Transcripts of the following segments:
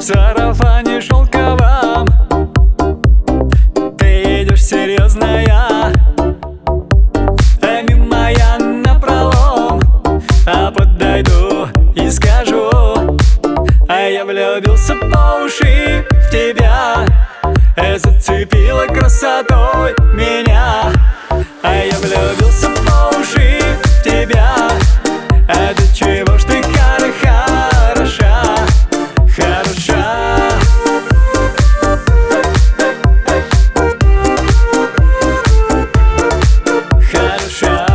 сарафане шелковом ты едешь серьезная, а мимо я напролом, а подойду и скажу: а я влюбился по уши в тебя, зацепила красотой меня. А я влюбился по уши в тебя, а до чего ж ты хороша, хороша. Хороша.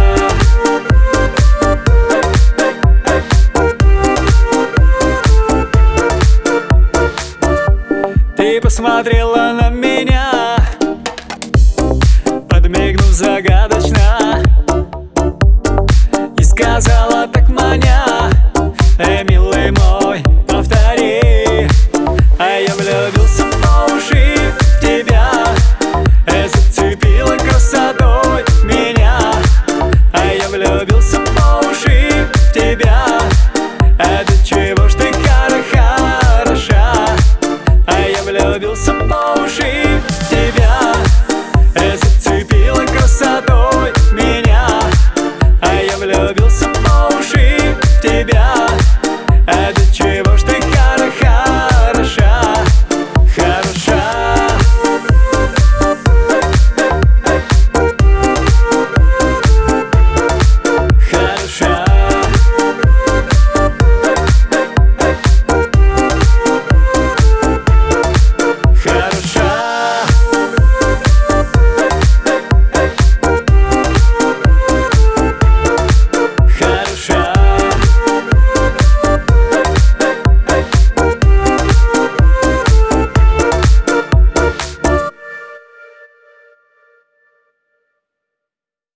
Ты посмотрела